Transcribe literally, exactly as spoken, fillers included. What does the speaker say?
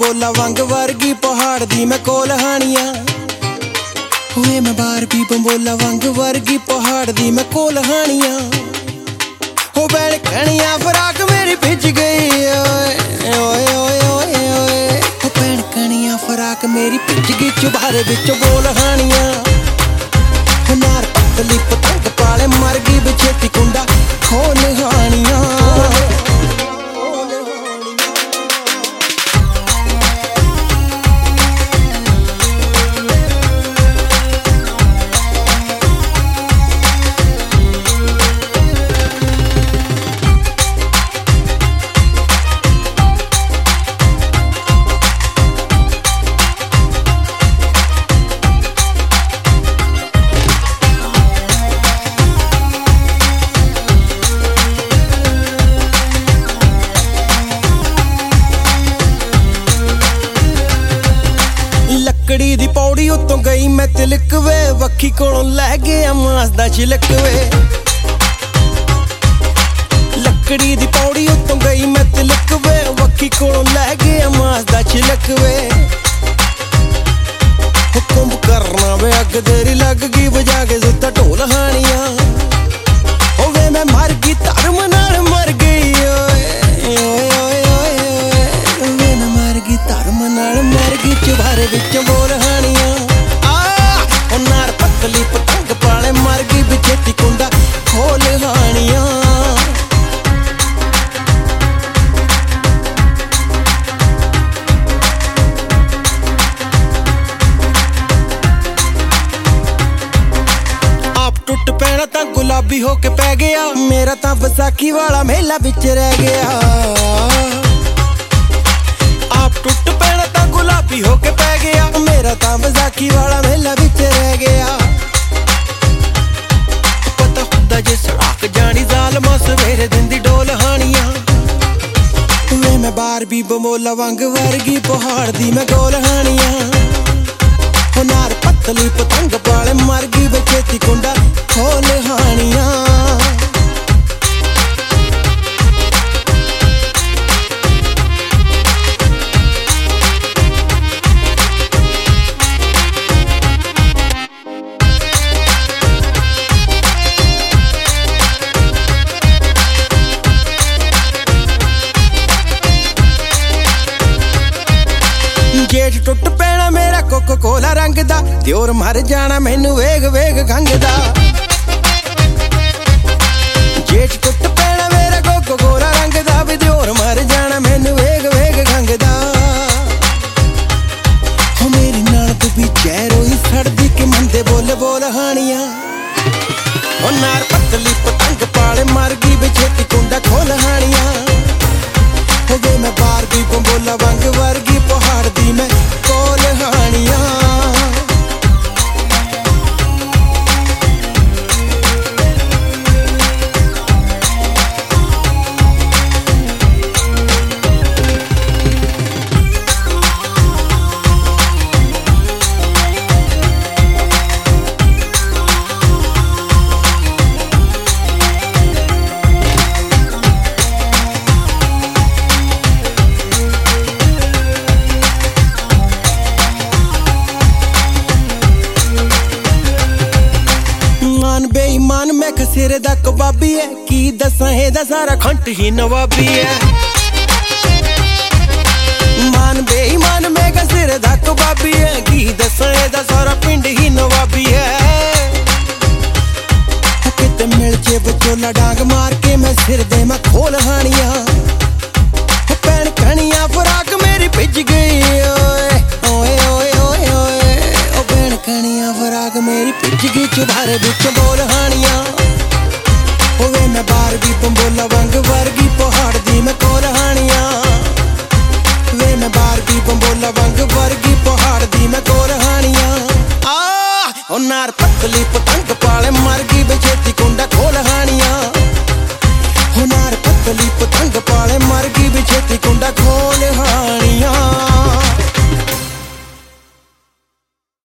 ਬੰਬੋਲਾ ਵਾਂਗ ਵਰਗੀ ਪਹਾੜ ਦੀ ਮੈਂ ਕੋਲ ਹਾਣੀਆਂ ਹੋਏ ਮੈਂ ਬਾਰਬੀ ਬੰਬੋਲਾ ਵਾਂਗ ਵਰਗੀ ਪਹਾੜ ਦੀ ਮੈਂ ਕੋਲ ਹਾਣੀਆਂ ਹੋ ਬੈਣ ਕਣੀਆਂ ਫਰਾਕ ਮੇਰੀ ਭਿੱਜ ਗਈ ਓਏ ਓਏ ਓਏ ਓਏ ਓਏ ਹੋ ਬੈਣ ਕਣੀਆਂ ਫਰਾਕ ਮੇਰੀ ਭਿੱਜ ਗਈ ਚੁਬਾਰੇ ਵਿੱਚ ਬੋਲ ਹਾਣੀਆਂ ਹੋ ਨਾਰ ਪਤਲੀ ਪਤੰਗ ਪਾਲੇ ਮਰ ਗਈ ਵਿਛੇਤੀ ਕੁੰਡਾ ਖੋਲ ਹਾਣੀਆਂ ਲੱਕੜੀ ਦੀ ਪੌੜੀ ਉੱਤੋਂ ਗਈ ਮੈਂ ਤਿਲਕ ਵੇ ਵੱਖੀ ਕੋਲੋਂ ਲੈ ਗਿਆ ਮਾਸ ਦਾ ਛਿਲਕ ਵੇ ਲੱਕੜੀ ਦੀ ਪੌੜੀ ਉੱਤੋਂ ਗਈ ਮੈਂ ਤਿਲਕ ਵੇ ਵੱਖੀ ਕੋਲੋਂ ਲੈ ਗਿਆ ਮਾਸ ਦਾ ਛਿਲਕ ਵੇ ਹੁਕਮ ਕਰਨਾ ਵੇ ਅੱਗ ਤੇਰੀ ਲੱਗ ਗਈ ਵਜਾ ਕੇ ਸੁੱਤਾ ਢੋਲ ਹਾਣੀਆਂ ਹੋਵੇ ਮੈਂ ਮਰ ਗਈ ਧਰਮ ਨਾਲ ਮਰ ਗਈ ਓਏ ਓਏ ਓਏ ਓਏ ਹੋਵੇ ਮੈਂ ਮਰ ਗਈ ਧਰਮ ਨਾਲ ਮਰ ਗਈ ਚੁਬਾਰੇ ਵਿੱਚ ਬੋਲ ਹਾਣੀਆਂ ਆ ਉਹ ਨਾਰ ਪਤਲੀ ਪਤੰਗ ਪਾਲੇ ਮਰ ਗਈ ਵਿਛੇਤੀ ਕੁੰਡਾ ਖੋਲ ਹਾਣੀਆਂ ਆਪ ਟੁੱਟ ਪੈਣਾ ਤਾਂ ਗੁਲਾਬੀ ਹੋ ਕੇ ਪੈ ਗਿਆ ਮੇਰਾ ਤਾਂ ਵਿਸਾਖੀ ਵਾਲਾ ਮੇਲਾ ਵਿੱਚ ਰਹਿ ਗਿਆ ਆਪ ਟੁੱਟ ਪੈਣਾ ਤਾਂ ਗੁਲਾਬੀ ਹੋ ਕੇ ਪੈ ਗਿਆ ਮੇਰਾ ਤਾਂ ਵਿਸਾਖੀ ਵਾਲਾ ਮੇਲਾ ਵਿੱਚ ਰਹਿ ਗਿਆ ਪਤਾ ਹੁੰਦਾ ਜੇ ਸੜਕ ਜਾਣੀ ਜ਼ਾਲਮਾ ਸਵੇਰੇ ਦਿਨ ਦੀ ਡੋਲ ਹਾਣੀਆਂ ਵੇ ਮੈਂ ਬਾਰਬੀ ਬੰਬੋਲਾ ਵਾਂਗ ਵਰਗੀ ਪਹਾੜ ਦੀ ਮੈਂ ਗੋਲ ਹਾਣੀਆਂ ਹੋ ਨਾਰ ਪਤਲੀ ਪਤੰਗ ਪਾਲੇ ਮਰ ਗਈ ਵਿਛੇਤੀ ਕੁੰਡਾ ਖੋਲ ਹਾਣੀਆਂ ਜੇਠ ਟੁੱਟ ਪੈਣਾ ਮੇਰਾ ਕੋਕੋ ਕੋਲਾ ਰੰਗ ਦਾ ਦਿਓਰ ਮਰ ਜਾਣਾ ਮੈਨੂੰ ਵੇਗ ਵੇਗ ਖੰਗ ਦਾ ਜੇਠ ਟੁੱਟ ਪੈਣਾ ਮੇਰਾ ਕੋਕੋ ਕੋਲਾ ਰੰਗ ਦਾ ਵੀ ਦਿਓਰ ਮਰ ਜਾਣਾ ਮੈਨੂੰ ਵੇਗ ਵੇਗ ਖੰਗ ਦਾ ਹੋ ਮੇਰੀ ਨਾਨਕ ਵੀ ਚਿਹਰੋਈ ਸੜਦੀ ਕਿ ਮੰਦੇ ਬੋਲ ਬੋਲ ਹਾਣੀਆਂ ਉਹ ਨਾਰ ਪਤਲੀ ਪਤੰਗ ਪਾਲੇ ਮਰ ਗਈ ਵਿਛੇਤੀ ਕੁੰਡਾ ਖੋਲ ਹਾਣੀਆਂ ਹੋਵੇ ਮੈਂ ਬਾਰਬੀ ਬੰਬੋਲਾ ਵਾਂਗ ਵਰਗੀ ਪਹਾੜ ਦੀ ਮੈਂ ਕੋਲ ਹਾਣੀਆਂ ਬੇਈਮਾਨ ਮੈਂ ਖਸੇਰੇ ਦਾ ਕਬਾਬੀ ਐ ਕੀ ਦੱਸਾਂ ਇਹਦਾ ਸਾਰਾ ਖੰਟ ਹੀ ਨਵਾਬੀ ਐ ਮਾਨ ਬੇਈਮਾਨ ਮੈਂ ਖਸੇਰੇ ਦਾ ਕਬਾਬੀ ਐ ਕੀ ਦੱਸਾਂ ਇਹਦਾ ਸਾਰਾ ਪਿੰਡ ਹੀ ਨਵਾਬੀ ਐ ਕਿਤੇ ਮਿਲ ਜੇ ਵਿਚੋਲਾ ਡਾਂਗ ਮਾਰ ਕੇ ਮੈਂ ਸਿਰ ਦੇ ਮੈਂ ਖੋਲ ਹਾਣੀਆਂ ਪੈਣ ਕਣੀਆਂ ਫਰਾਕ ਮੇਰੀ ਭਿੱਜ ਗਈ ਓਏ ਓਏ ਓਏ ਓਏ ਓਏ ਉਹ ਪੈਣ ਕਣੀਆਂ ਫਰਾਕ ਮੇਰੀ ਭਿੱਜ ਗਈ ਚੁਬਾਰੇ ਵਿੱਚ ਬੋਲ ਹਾਣੀਆਂ ਹੋਵੇ ਮੈਂ ਬਾਰਬੀ ਬੰਬੋਲਾ ਵਾਂਗ ਵਰਗੀ ਪਹਾੜ ਦੀ ਮੈਂ ਕੋਲ ਹਾਣੀਆਂ ਵੇ ਮੈਂ ਬਾਰਬੀ ਬੰਬੋਲਾ ਵਾਂਗ ਵਰਗੀ ਪਹਾੜ ਦੀ ਮੈਂ ਕੋਲ ਹਾਣੀਆਂ ਆ ਉਹ ਨਾਰ ਪਤਲੀ ਪਤੰਗ ਪਾਲੇ ਮਰ ਗਈ ਵਿਛੇਤੀ ਕੁੰਡਾ ਖੋਲ ਹਾਣੀਆਂ